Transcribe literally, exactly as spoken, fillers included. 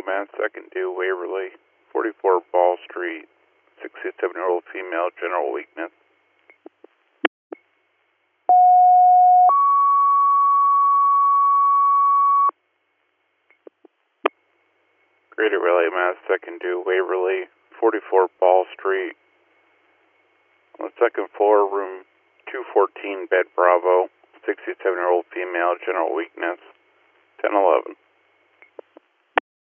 Mass, second due Waverly, forty-four Ball Street, sixty-seven-year-old female, general weakness. Greater Raleigh, Mass, second due Waverly, forty-four Ball Street, on the second floor, room two fourteen, bed Bravo, sixty-seven-year-old female, general weakness, ten eleven.